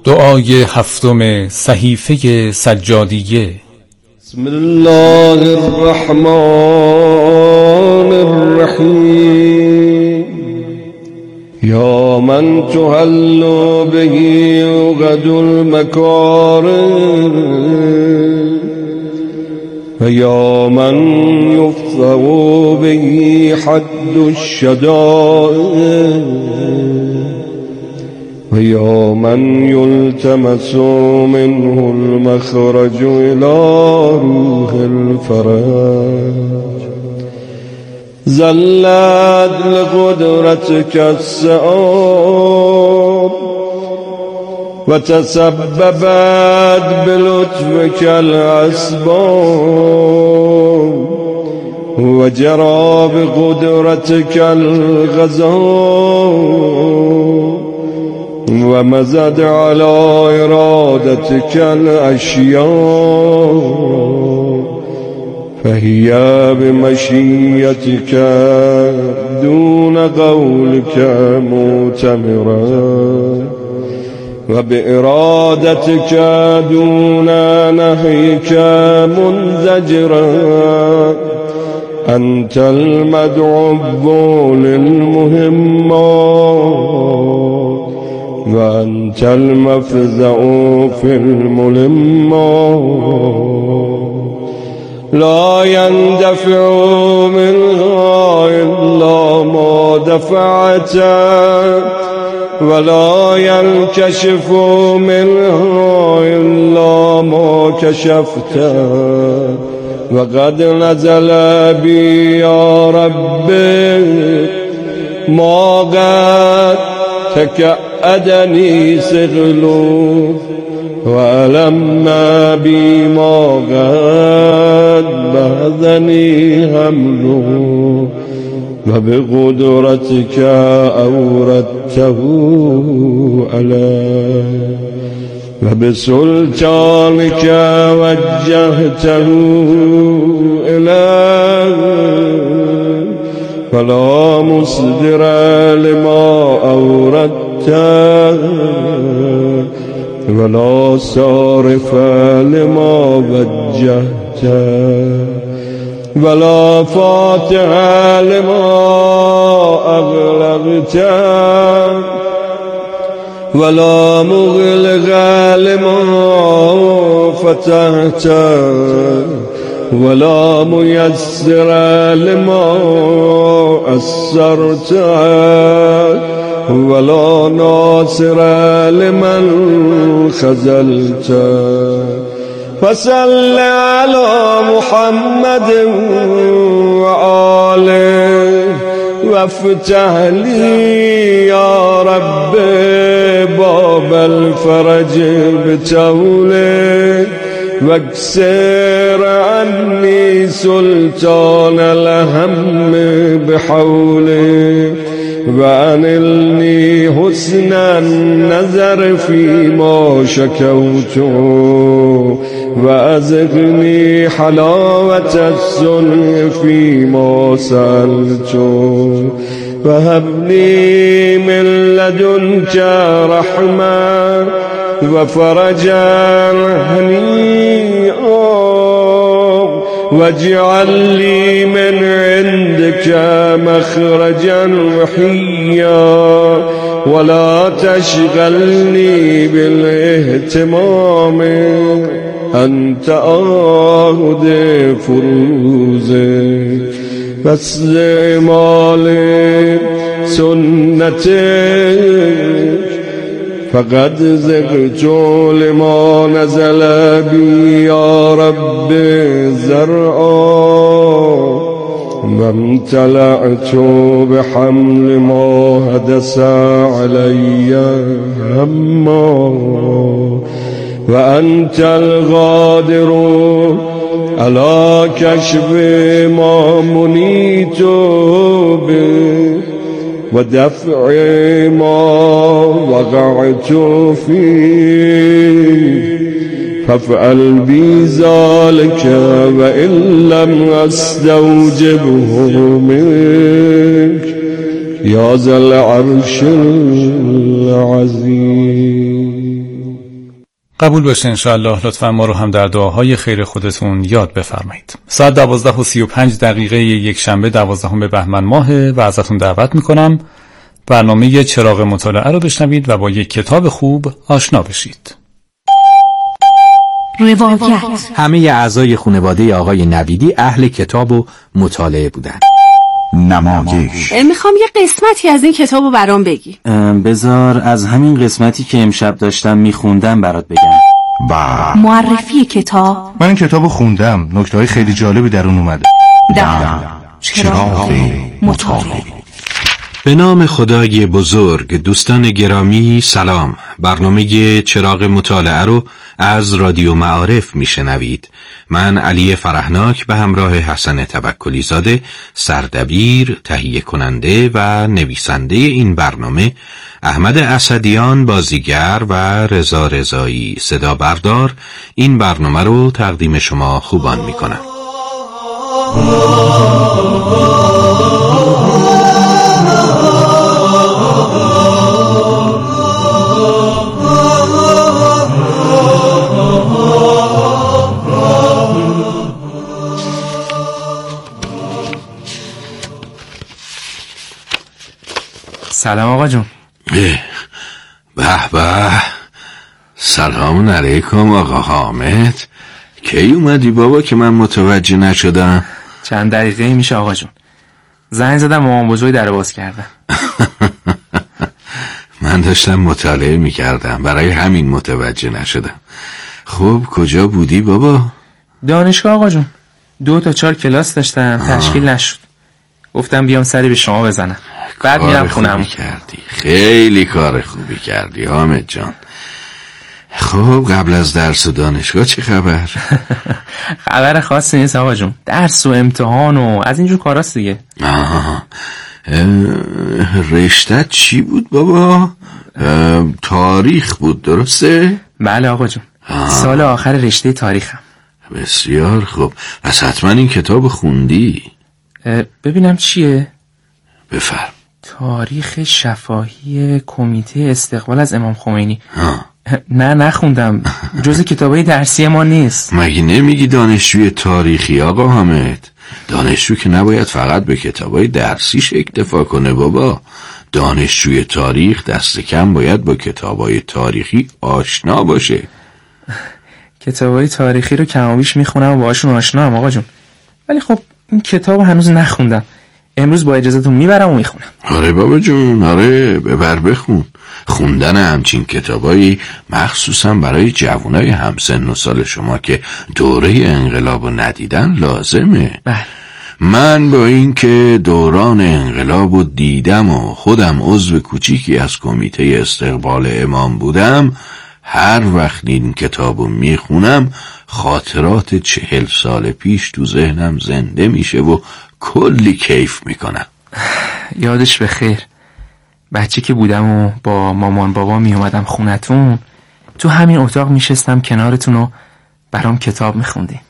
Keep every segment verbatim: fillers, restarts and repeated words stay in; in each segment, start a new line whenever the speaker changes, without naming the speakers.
دعای هفتم صحیفه سجادیه.
بسم الله الرحمن الرحیم. یا من تحل به عقد المکارم و یا من یفضع به حد الشدائد و یا من یلتمس منه المخرج الى روح الفرج. زلت لقدرتك السعاب و تسببت بلطفك الاسباب و جرى بقدرتك الغضب و مزد على ارادتك الاشیاء فهي بمشیتك دون قولك معتمرا و بارادتك دون نهيك منزجرا. انت المدعو للمهمات وأنت المفزع في الملمات. لا يندفع منها إلا ما دفعته ولا ينكشف منها إلا ما كشفته. وقد نزل بي يا ربي ما قد تكأدني سغلو وألما بي ما قد بهذني هملو وبقدرتك أوردته علي وبسلطانك وجهته إليه فلا مصدر لما أوردته ولا صارف لما وجهته ولا فاتح لما أغلقته ولا مغلق لما فتحته ولا ميسر لما أسرته ولا ناصر لمن خذلته. فصل على محمد وآله وافتح لي يا رب باب الفرج بتوله واكسر عني سلطان الهم بحوله وأنلني حسن النظر فيما شكوت وأذقني حلاوة الصنع فيما سألت وهبني من لدنك رحمة وفرجا هنيئا واجعل لي من عندك مخرجا وحيا ولا تشغلني بالاهتمام. أنت آهد فروزي فصل إمال سنتك فقد زغت لما نزل بي يا رب زرعا وامتلأت بحمل ما حدث علي هما وأنت القادر على كشف ما منيت به ودفع ما وقعت فيه فافعل بي ذلك وإن لم أستوجبه منك يا ذا العرش العظيم.
قبول باشه انشاءالله. لطفا ما رو هم در دعاهای خیر خودتون یاد بفرمایید. ساعت دوازده و سی و پنج دقیقه یک شنبه دوازدهم بهمن ماهه و ازتون دعوت میکنم برنامه چراغ مطالعه رو بشنوید و با یک کتاب خوب آشنا بشید.
روایت.
همه اعضای خانواده آقای نویدی اهل کتاب و مطالعه بودن.
نمایش.
میخوام یه قسمتی از این کتاب رو برام بگی.
بذار از همین قسمتی که امشب داشتم میخوندم برات بگم.
با
معرفی کتاب.
من این کتاب رو خوندم، نکته‌های خیلی جالبی در اون اومده.
در
چراغ مطالعه.
به نام خدای بزرگ. دوستان گرامی سلام. برنامه چراغ مطالعه رو از رادیو معارف میشنوید. من علی فرحناک به همراه حسن توکلی زاده، سردبیر، تهیه کننده و نویسنده این برنامه، احمد اسدیان بازیگر و رضا رضایی صدا بردار، این برنامه رو تقدیم شما خوبان میکنم.
سلام آقا جون.
به به. سلام علیکم آقا حامد. کی اومدی بابا که من متوجه نشدم؟
چند دقیقه میشه آقا جون. زنگ زدم مامان بزرگ در باز کردم.
من داشتم مطالعه میکردم، برای همین متوجه نشدم. خب کجا بودی بابا؟
دانشگاه آقا جون. دو تا چهار کلاس داشتم، تشکیل نشد. گفتم بیام سری به شما بزنم، بعد میرم خونم.
کردی خیلی کار خوبی کردی حامد جان. خب قبل از درس و دانشگاه چه خبر؟
خبر خاصی نیست آقا جون. درس و امتحان و از اینجور کاراست دیگه.
آها. رشتت چی بود بابا؟ تاریخ بود درسته؟
بله آقا جون. سال آخر رشته تاریخم.
بسیار خوب. پس حتما این کتاب خوندی.
ببینم چیه؟
بفرم.
تاریخ شفاهی کمیته استقبال از امام خمینی.
ها.
نه نخوندم، جز کتابای درسی ما نیست.
مگه نمیگی دانشجوی تاریخی آقا حامد؟ دانشجو که نباید فقط به کتابای درسیش اکتفا کنه بابا. دانشجوی تاریخ دست کم باید با کتابای تاریخی آشنا باشه.
کتابای تاریخی رو کمابیش میخونم و باهاشون آشنام آقا جون، ولی خب این کتاب هنوز نخوندم. امروز با اجازهتون میبرم و میخونم.
آره بابا جون، آره ببر بخون. خوندن همچین کتابایی مخصوصا برای جوانای همسن و سال شما که دوره انقلاب رو ندیدن لازمه.
بله.
من با این که دوران انقلاب رو دیدم و خودم عضو کوچیکی از کمیته استقبال امام بودم، هر وقت این کتابو میخونم خاطرات چهل سال پیش تو ذهنم زنده میشه و کلی کیف میکنم.
یادش بخیر. بچه که بودم و با مامان بابا میومدم خونتون، تو همین اتاق میشستم کنارتون و برام کتاب میخوندی.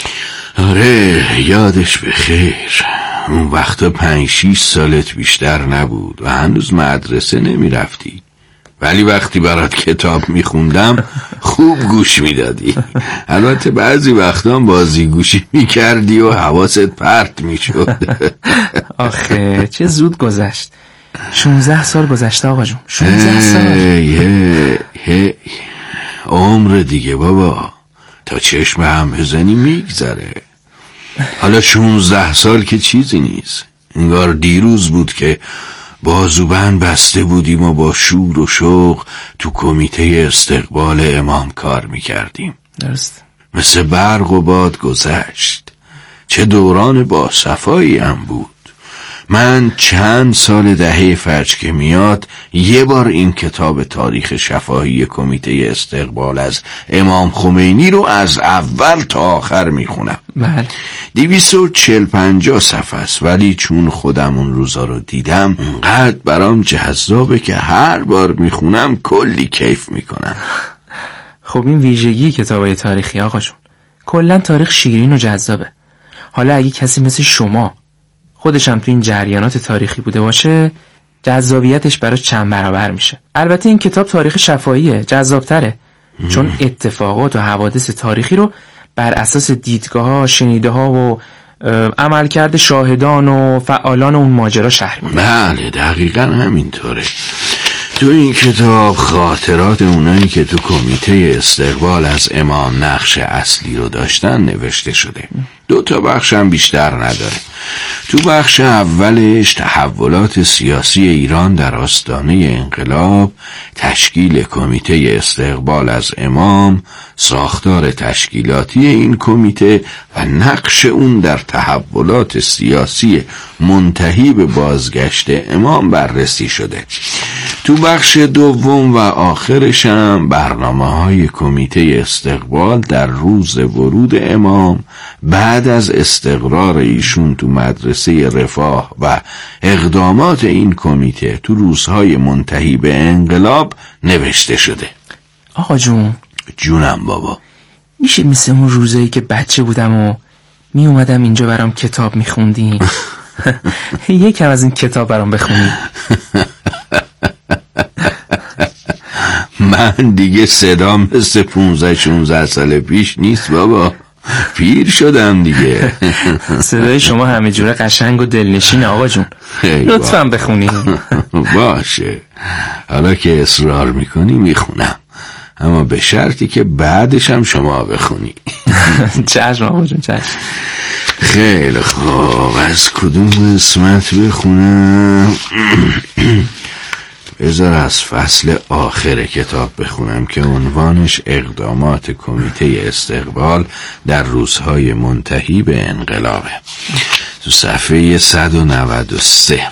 آره یادش بخیر. اون وقتا پنج شیش سالت بیشتر نبود و هنوز مدرسه نمیرفتی، ولی وقتی برات کتاب میخوندم خوب گوش میدادی. البته بعضی وقتا بازی گوشی میکردی و حواست پرت میشد.
آخه چه زود گذشت. شونزده سال گذشته آقا جون. شونزده سال.
یه یه عمر دیگه بابا، تا چشم هم بزنی میگذره. حالا شونزده سال که چیزی نیست. انگار دیروز بود که بازوبند بسته بودیم و با شور و شوق تو کمیته استقبال امام کار میکردیم.
درست.
مثل برق و باد گذشت. چه دوران با صفایی هم بود. من چند سال دهه فجر که میاد یه بار این کتاب تاریخ شفاهی کمیته استقبال از امام خمینی رو از اول تا آخر میخونم.
بله.
دویست و چل پنجاه صفحه است، ولی چون خودم اون روزا رو دیدم اونقدر برام جذابه که هر بار میخونم کلی کیف میکنم.
خب این ویژگی کتابای تاریخی آقا جون. کلا تاریخ شیرین و جذابه. حالا اگه کسی مثل شما خودش هم تو این جریانات تاریخی بوده باشه، جذابیتش برای چند برابر میشه. البته این کتاب تاریخ شفاهیه، جذابتره. چون اتفاقات و حوادث تاریخی رو بر اساس دیدگاه ها، شنیده ها و عملکرد شاهدان و فعالان اون ماجرا شرح میده.
بله دقیقا همینطوره. تو این کتاب خاطرات اونایی که تو کمیته استقبال از امام نقش اصلی رو داشتن نوشته شده. دو تا بخش هم بیشتر نداره. تو بخش اولش تحولات سیاسی ایران در آستانه انقلاب، تشکیل کمیته استقبال از امام، ساختار تشکیلاتی این کمیته و نقش اون در تحولات سیاسی منتهی به بازگشت امام بررسی شده. تو بخش دوم و آخرش هم برنامه‌های کمیته استقبال در روز ورود امام، بعد از استقرار ایشون تو مدرسه رفاه و اقدامات این کمیته تو روزهای منتهی به انقلاب نوشته شده.
آقا جون.
جونم بابا.
میشه مثل اون روزایی که بچه بودم و می اومدم اینجا برام کتاب میخوندی؟ یکم از این کتاب برام بخونی.
من دیگه صدام مثل پونزده شونزده سال پیش نیست بابا، پیر شدم دیگه.
صدای شما همه جوره قشنگ و دلنشین آقا جون، لطفاً بخونی.
باشه، حالا که اصرار میکنی میخونم، اما به شرطی که بعدش هم شما بخونی.
چشم آقا جون، چشم.
خیلی خوب، از کدوم قسمت بخونم؟ بذار از فصل آخر کتاب بخونم که عنوانش اقدامات کمیته استقبال در روزهای منتهی به انقلابه. تو صفحه صد و نود و سه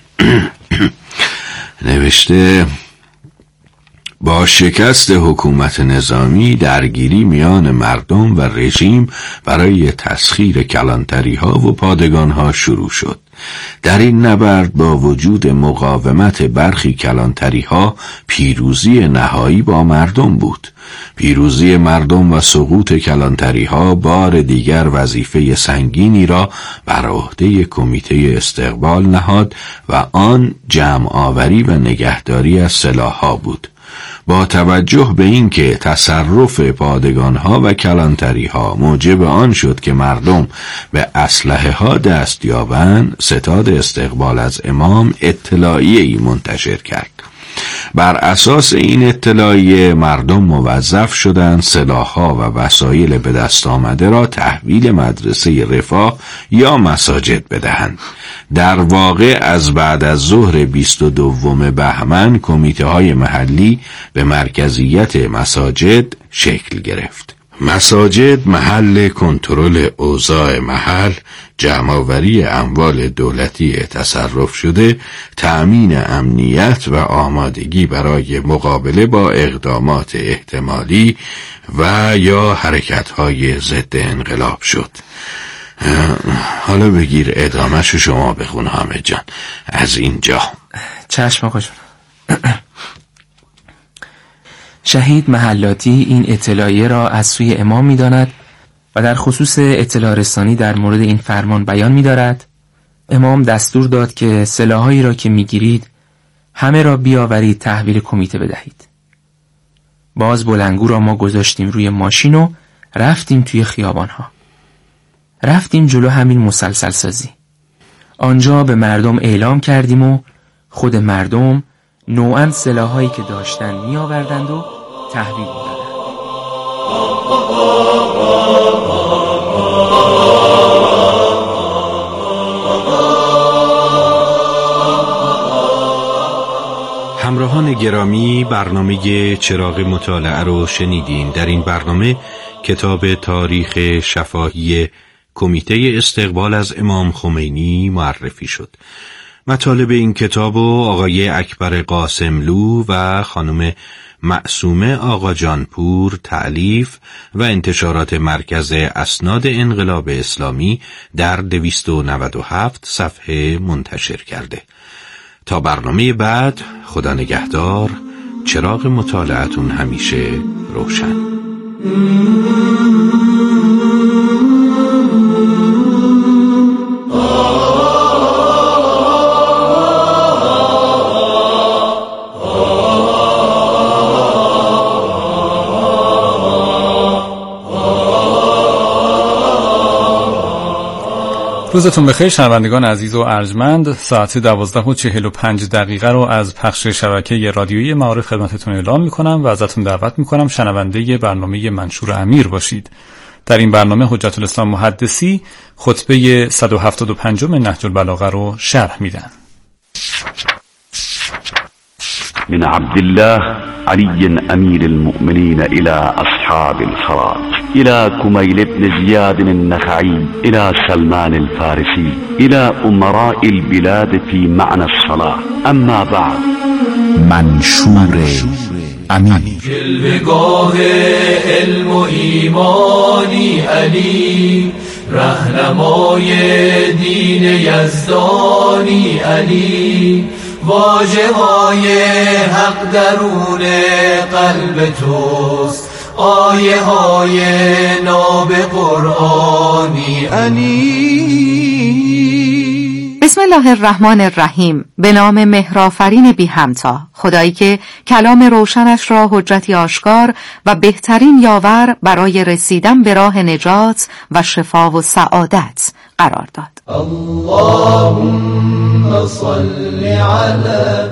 نوشته: با شکست حکومت نظامی، درگیری میان مردم و رژیم برای تسخیر کلانتری ها و پادگان ها شروع شد. در این نبرد با وجود مقاومت برخی کلانتری ها، پیروزی نهایی با مردم بود. پیروزی مردم و سقوط کلانتری ها بار دیگر وظیفه سنگینی را بر عهده کمیته استقبال نهاد و آن جمع آوری و نگهداری از سلاح‌ها بود. با توجه به اینکه تصرف پادگان‌ها و کلانتری‌ها موجب آن شد که مردم به اسلحه‌ها دست یابند، ستاد استقبال از امام اطلاعیه‌ای منتشر کرد. بر اساس این اطلاعیه مردم موظف شدند سلاح‌ها و وسایل به دست آمده را تحویل مدرسه رفاه یا مساجد بدهند. در واقع از بعد از ظهر بیست و دوم بهمن کمیته های محلی به مرکزیت مساجد شکل گرفت. مساجد محل کنترل اوضاع محل، جمع‌آوری اموال دولتی تصرف شده، تأمین امنیت و آمادگی برای مقابله با اقدامات احتمالی و یا حرکت‌های ضد انقلاب شد. حالا بگیر ادامه‌شو شما بخون حامد جان از اینجا.
چشم آقا جون. شهید محلاتی این اطلاعیه را از سوی امام می‌داند و در خصوص اطلاع رسانی در مورد این فرمان بیان می‌دارد: امام دستور داد که سلاح‌هایی را که می‌گیرید همه را بیاورید تحویل کمیته بدهید. باز بلنگو را ما گذاشتیم روی ماشین و رفتیم توی خیابان‌ها. رفتیم جلو همین مسلسل سازی. آنجا به مردم اعلام کردیم و خود مردم نوعاً سلاحایی که داشتن می آوردند و تحویل می دادند.
همراهان گرامی، برنامه چراغ مطالعه رو شنیدین. در این برنامه کتاب تاریخ شفاهی کمیته استقبال از امام خمینی معرفی شد. مطالب این کتاب و آقای اکبر قاسملو و خانم معصومه آقا جانپور تألیف و انتشارات مرکز اسناد انقلاب اسلامی در دویست و نود و هفت صفحه منتشر کرده. تا برنامه بعد، خدا نگهدار، چراغ مطالعتون همیشه روشن.
روزتون بخیر شنوندگان عزیز و ارجمند. ساعت دوازده و چهل و پنج دقیقه رو از پخش شبکه رادیویی معارف خدمتتون اعلام میکنم و ازتون دعوت میکنم شنونده برنامه منشور امیر باشید. در این برنامه حجت الاسلام محدثی خطبه صد و هفتاد و پنج نهج البلاغه رو شرح میدن.
من عبد الله علي أمير المؤمنين إلى أصحاب الفرات، إلى كميل بن زياد النخعي، إلى سلمان الفارسي، إلى أمراء البلاد في معنى الصلاة. أما بعد.
منشور امیر.
جلوه‌گاه علم و ایمانی علی، رهنمای دین یزدانی علی، واژه های حق درون قلب توست، آیه های ناب قرآنی علی.
بسم الله الرحمن الرحیم. به نام مهرآفرین بی همتا، خدایی که کلام روشنش را حجتی آشکار و بهترین یاور برای رسیدن به راه نجات و شفا و سعادت قرار داد.
اللهم صل علی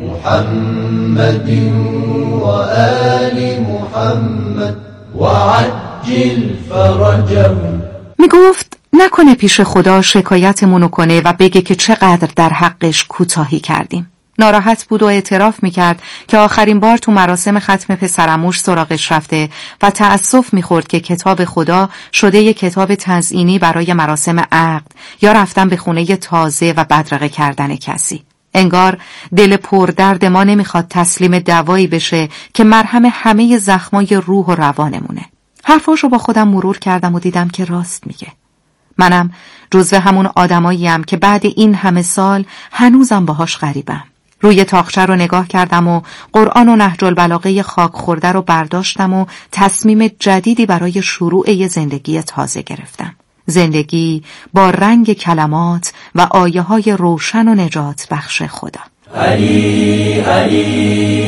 محمد و آل محمد و عجل فرجهم.
می گفت نکنه پیش خدا شکایتمونو کنه و بگه که چقدر در حقش کوتاهی کردیم. ناراحت بود و اعتراف میکرد که آخرین بار تو مراسم ختم پسرعموش سراغش رفته و تأسف میخورد که کتاب خدا شده یه کتاب تزیینی برای مراسم عقد یا رفتن به خونه تازه و بدرقه کردن کسی. انگار دل پردرد ما نمیخواد تسلیم دوایی بشه که مرهم همه زخمای روح و روانمونه. حرفاشو با خودم مرور کردم و دیدم که راست میگه. منم جزو همون آدماییم که بعد این همه سال هنوزم باهاش غریبم. روی تاقچه رو نگاه کردم و قرآن و نهج البلاغه خاک خورده رو برداشتم و تصمیم جدیدی برای شروع یه زندگی تازه گرفتم. زندگی با رنگ کلمات و آیه های روشن و نجات بخش خدا.
علی علی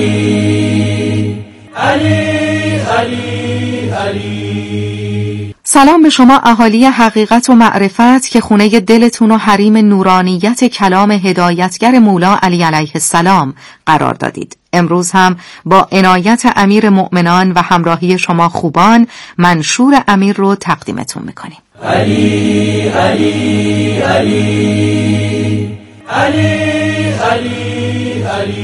علی علی علی علی.
سلام به شما اهالی حقیقت و معرفت که خونه دلتون و حریم نورانیت کلام هدایتگر مولا علی علیه السلام قرار دادید. امروز هم با عنایت امیر مؤمنان و همراهی شما خوبان منشور امیر رو تقدیمتون میکنیم.
علی علی علی علی علی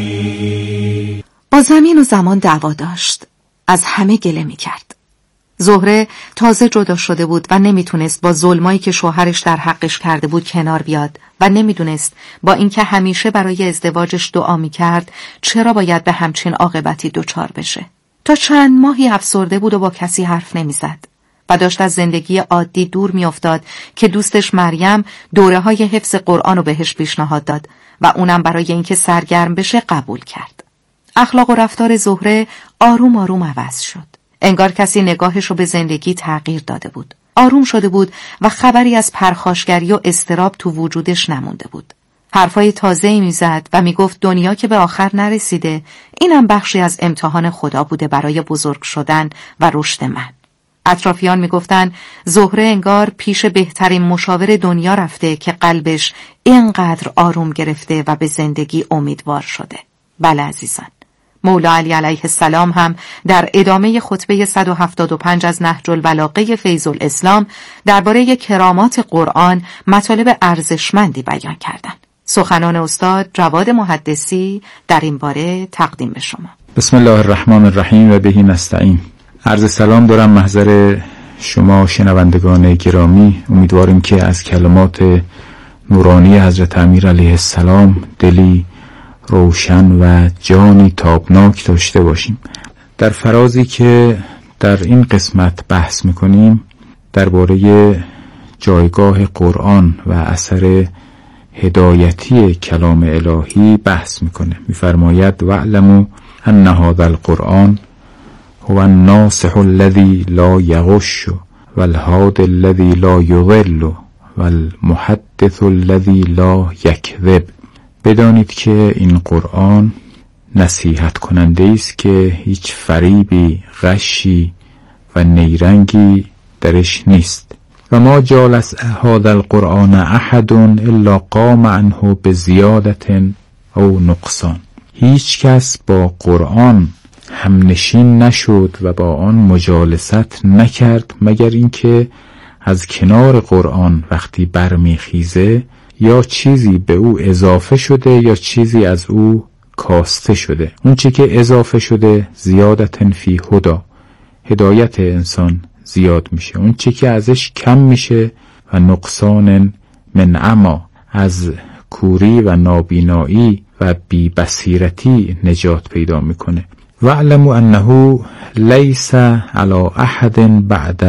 علی.
با زمین و زمان دعوا داشت. از همه گله میکرد. زهره تازه جدا شده بود و نمیتونست با ظلمایی که شوهرش در حقش کرده بود کنار بیاد و نمیدونست با اینکه همیشه برای ازدواجش دعا میکرد چرا باید به همچین عاقبتی دچار بشه. تا چند ماهی افسرده بود و با کسی حرف نمیزد و داشت از زندگی عادی دور میافتاد که دوستش مریم دوره های حفظ قرآن رو بهش پیشنهاد داد و اونم برای اینکه سرگرم بشه قبول کرد. اخلاق و رفتار زهره آروم آروم عوض شد. انگار کسی نگاهش رو به زندگی تغییر داده بود. آروم شده بود و خبری از پرخاشگری و اضطراب تو وجودش نمونده بود. حرفای تازه‌ای میزد و میگفت دنیا که به آخر نرسیده، اینم بخشی از امتحان خدا بوده برای بزرگ شدن و رشد من. اطرافیان میگفتن زهره انگار پیش بهترین مشاور دنیا رفته که قلبش اینقدر آروم گرفته و به زندگی امیدوار شده. بله عزیزان، مولا علی علیه السلام هم در ادامه خطبه صد و هفتاد و پنج از نهج البلاغه فیض الاسلام درباره کرامات قرآن مطالب ارزشمندی بیان کردند. سخنان استاد جواد محدثی در این باره تقدیم به شما.
بسم الله الرحمن الرحیم و بهی نستعین. عرض سلام دارم محضر شما شنوندگان گرامی. امیدواریم که از کلمات نورانی حضرت امیر علیه السلام دلی روشن و جانی تابناک داشته باشیم. در فرازی که در این قسمت بحث میکنیم درباره جایگاه قرآن و اثر هدایتی کلام الهی بحث میکنه. میفرماید وَاعْلَمُوا أَنَّ هَذَا الْقُرْآنَ هُوَ النَّاصِحُ الَّذِي لَا يَغُشُّ وَالْهَادِ الَّذِي لَا يُضِلُّ وَالْمُحَدِّثُ الَّذِي لَا يَكْذِبُ. بدانید که این قرآن نصیحت کننده است که هیچ فریبی، غشی و نیرنگی درش نیست و ما جالس هذا القرآن احد الا قام عنه بزیادة او نقصان. هیچ کس با قرآن همنشین نشد و با آن مجالست نکرد مگر اینکه از کنار قرآن وقتی برمیخیزه یا چیزی به او اضافه شده یا چیزی از او کاسته شده. اون چی که اضافه شده زیادتن فی هدا، هدایت انسان زیاد میشه. اون چی که ازش کم میشه و نقصان من عما، از کوری و نابینایی و بی بصیرتی نجات پیدا میکنه. واعلموا انه لیس علی احد بعد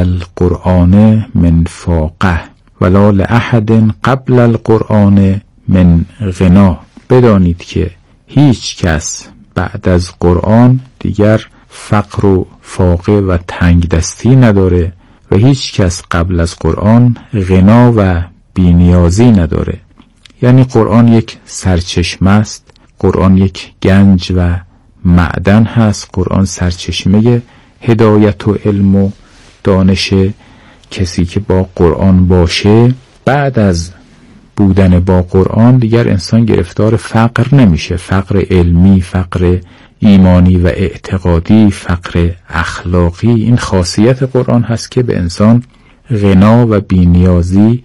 القرآن من فاقه ولا لاحد قبل القرآن من غنا. بدانید که هیچ کس بعد از قرآن دیگر فقر و فاقه و تنگ دستی نداره و هیچ کس قبل از قرآن غنا و بینیازی نداره. یعنی قرآن یک سرچشمه است، قرآن یک گنج و معدن هست، قرآن سرچشمه هدایت و علم و دانش. کسی که با قرآن باشه بعد از بودن با قرآن دیگر انسان گرفتار فقر نمیشه، فقر علمی، فقر ایمانی و اعتقادی، فقر اخلاقی. این خاصیت قرآن هست که به انسان غنا و بینیازی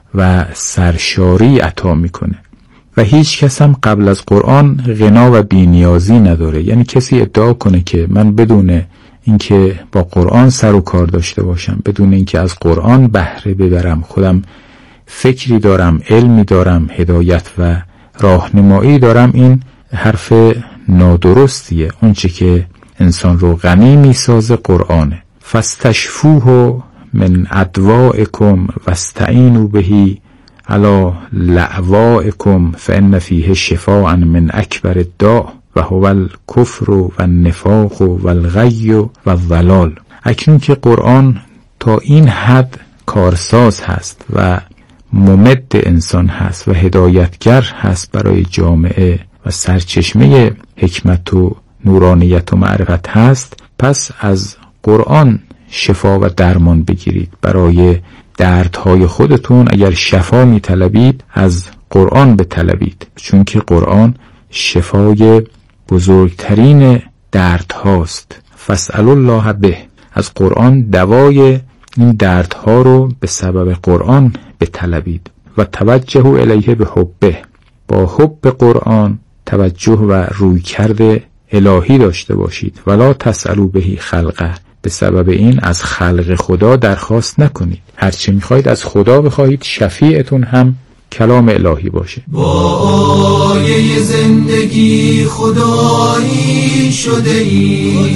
و سرشاری عطا میکنه و هیچ کس هم قبل از قرآن غنا و بینیازی نداره. یعنی کسی ادعا کنه که من بدون اینکه با قرآن سر و کار داشته باشم، بدون اینکه از قرآن بهره ببرم، خودم فکری دارم، علمی دارم، هدایت و راهنمایی دارم، این حرف نادرستیه. اون چه که انسان رو غنی میسازه قرآنه. فاستشفوه من ادوائکم واستعینوا به علی لعوائکم فان فیه شفاء من اکبر الداء و هو الکفر و النفاق و الغی و الضلال. اکنون که قرآن تا این حد کارساز هست و ممد انسان هست و هدایتگر هست برای جامعه و سرچشمه حکمت و نورانیت و معرفت هست، پس از قرآن شفا و درمان بگیرید. برای دردهای خودتون اگر شفا می طلبید از قرآن بطلبید، چون که قرآن شفای بزرگترین درد هاست. فاسألوا الله به، از قرآن دوای این دردها رو به سبب قرآن بطلبید. و توجه الیه به حبه، با حب قرآن توجه و رویکرد الهی داشته باشید. ولا تسألوا به خلقه، به سبب این از خلق خدا درخواست نکنید. هرچی میخواید از خدا بخواهید، شفیعتون هم کلام الهی باشه.
با آیه زندگی خدایی شده ای،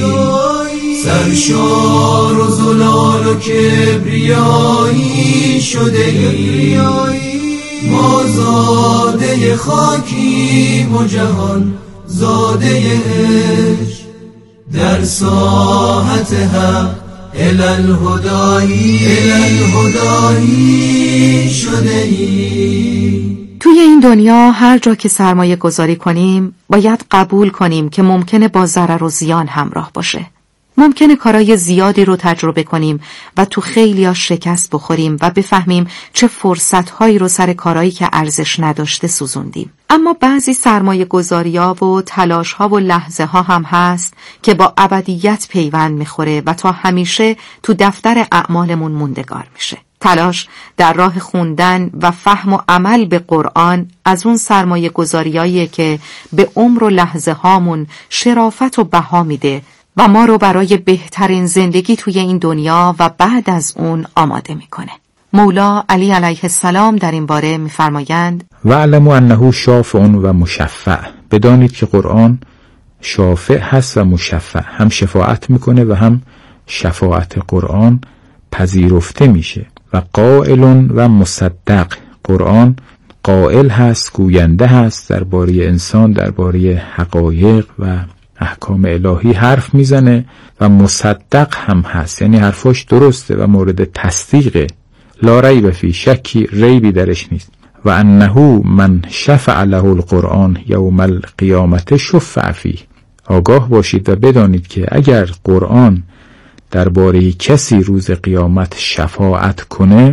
سرشار و زلال و کبریایی شده ای. ما زاده خاکیم و جهان زاده عشق، در ساحت حق الالهدایی الالهدایی شده ای.
توی این دنیا هر جا که سرمایه گذاری کنیم باید قبول کنیم که ممکنه با ضرر و زیان همراه باشه. ممکنه کارهای زیادی رو تجربه کنیم و تو خیلیا شکست بخوریم و بفهمیم چه فرصتهایی رو سر کارهایی که ارزش نداشته سوزوندیم. اما بعضی سرمایه گذاری‌ها و تلاش‌ها و لحظه ها هم هست که با ابدیت پیوند میخوره و تا همیشه تو دفتر اعمالمون موندگار میشه. تلاش در راه خوندن و فهم و عمل به قرآن از اون سرمایه گذاریاییه که به عمر و لحظه هامون شرافت و بها میده و ما رو برای بهترین زندگی توی این دنیا و بعد از اون آماده میکنه. مولا علی علیه السلام در این باره میفرمایند:
وَاعْلَمُوا أَنَّهُ شافع و مشفع. بدانید که قرآن شافع هست و مشفع، هم شفاعت میکنه و هم شفاعت قرآن پذیرفته میشه. و قائل و مصدق، قرآن قائل هست، گوینده هست درباره انسان، درباره حقایق و احکام الهی حرف میزنه و مصدق هم هست، یعنی حرفاش درسته و مورد تصدیقه. لا ریب فی، شکی ریبی درش نیست. و انه من شفع له القرآن یوم القیامت شفع فیه. آگاه باشید و بدانید که اگر قرآن درباره کسی روز قیامت شفاعت کنه،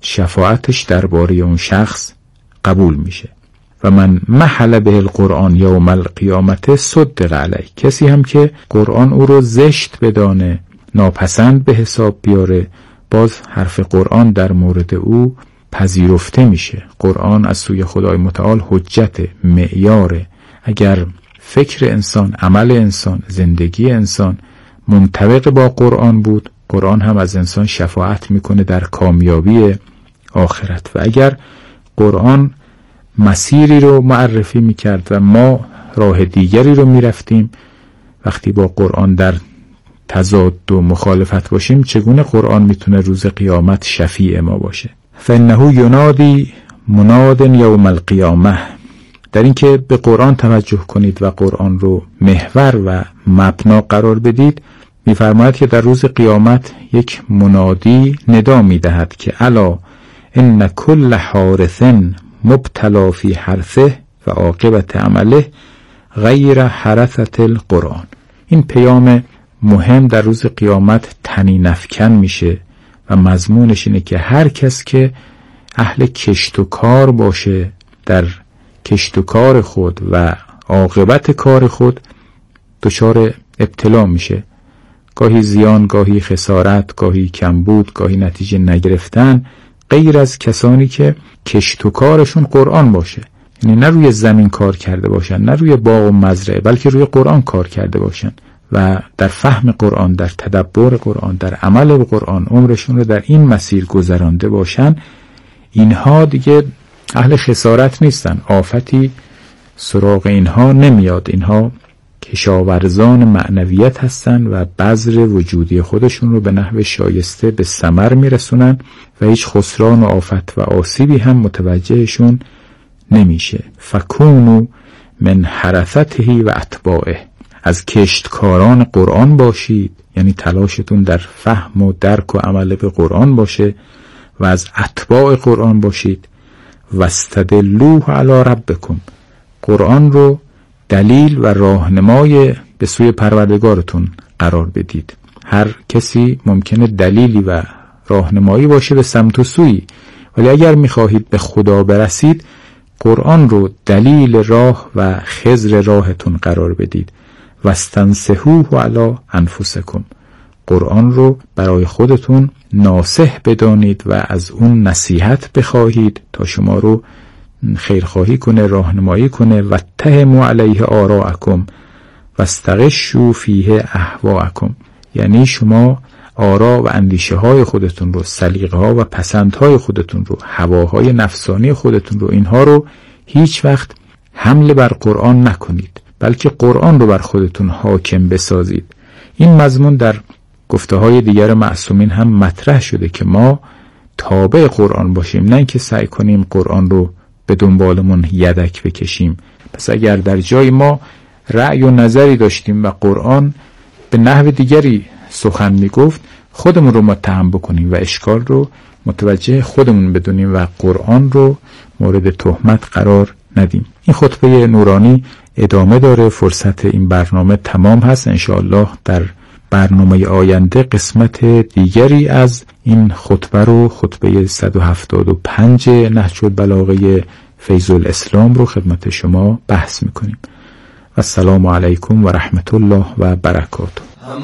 شفاعتش درباره اون شخص قبول میشه. و من محل به القرآن یوم القیامت صدق علیه، کسی هم که قرآن او رو زشت بدانه، ناپسند به حساب بیاره، باز حرف قرآن در مورد او پذیرفته میشه. قرآن از سوی خدای متعال حجت، معیاره. اگر فکر انسان، عمل انسان، زندگی انسان منطبق با قرآن بود، قرآن هم از انسان شفاعت میکنه در کامیابی آخرت. و اگر قرآن مسیری رو معرفی میکرد و ما راه دیگری رو میرفتیم، وقتی با قرآن در تضاد و مخالفت باشیم، چگونه قرآن میتونه روز قیامت شفیع ما باشه؟ فانه ینادی مناد یوم القیامه. در این که به قرآن توجه کنید و قرآن رو محور و مبنا قرار بدید، میفرماید که در روز قیامت یک منادی ندا میدهد که الا ان کل حارث مبتلا فی حرثه و عاقبت عمله غیر حرثت القرآن. این پیام مهم در روز قیامت طنین افکن میشه و مضمونش اینه که هر کس که اهل کشت و کار باشه، در کشت و کار خود و عاقبت کار خود دچار ابتلا میشه، گاهی زیان، گاهی خسارت، گاهی کمبود، گاهی نتیجه نگرفتن، غیر از کسانی که کشت و کارشون قرآن باشه. یعنی نه روی زمین کار کرده باشن، نه روی باغ و مزرعه، بلکه روی قرآن کار کرده باشن و در فهم قرآن، در تدبر قرآن، در عمل به قرآن عمرشون رو در این مسیر گذرانده باشن. اینها دیگه اهل خسارت نیستن، آفتی سراغ اینها نمیاد. اینها کشاورزان معنویت هستن و بذر وجودی خودشون رو به نحو شایسته به ثمر میرسونن و هیچ خسران و آفت و آسیبی هم متوجهشون نمیشه. فکونو من حرثته و اتباعه. از کشتکاران قرآن باشید، یعنی تلاشتون در فهم و درک و عمل به قرآن باشه، و از اتباع قرآن باشید. واستدلوه علی ربکم. قرآن رو دلیل و راهنمای به سوی پروردگارتون قرار بدید. هر کسی ممکنه دلیلی و راهنمایی باشه به سمت و سویی، ولی اگر میخواهید به خدا برسید، قرآن رو دلیل راه و خضر راهتون قرار بدید. واستنصحوه علی انفسکم. قرآن رو برای خودتون ناصح بدانید و از اون نصیحت بخواهید تا شما رو خیرخواهی کنه، راهنمایی کنه. و اتهموا علیه آراءکم واستغشوا فیه اهواءکم. یعنی شما آرا و اندیشه های خودتون رو، سلیقه ها و پسندهای خودتون رو، هواهای نفسانی خودتون رو، اینها رو هیچ وقت حمله بر قرآن نکنید، بلکه قرآن رو بر خودتون حاکم بسازید. این مضمون در گفته های دیگر معصومین هم مطرح شده که ما تابع قرآن باشیم، نه اینکه سعی کنیم قرآن رو به دنبالمون یدک بکشیم. پس اگر در جای ما رأی و نظری داشتیم و قرآن به نحو دیگری سخن میگفت، خودمون رو متهم بکنیم و اشکال رو متوجه خودمون بدونیم و قرآن رو مورد تهمت قرار ندیم. این خطبه نورانی ادامه داره. فرصت این برنامه تمام هست. انشاءالله در برنامه آینده قسمت دیگری از این خطبه رو، خطبه صد و هفتاد و پنج نهج البلاغه فیض الاسلام رو خدمت شما بحث میکنیم. السلام علیکم و رحمت الله و برکاته.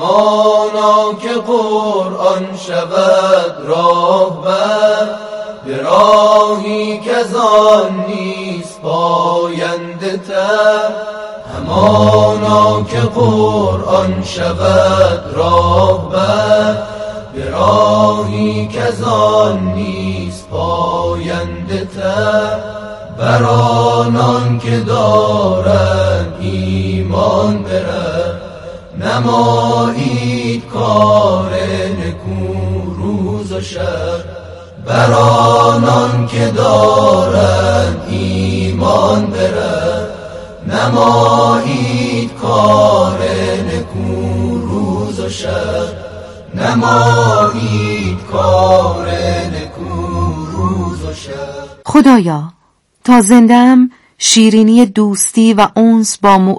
همانا که قرآن شود راهبر، به راهی که زان نیست پاینده تر. همانا که قرآن شود راهبر، به راهی که زان نیست پاینده تر. بر آنان که دارند ایمان برد، نمایید کار نکو روز و شب. بر آنان که دارند ایمان برد، نمایید کار نکو روز و شب. نمایید کار نکو روز و شب.
خدایا تا زنده‌ام شیرینی دوستی و انس با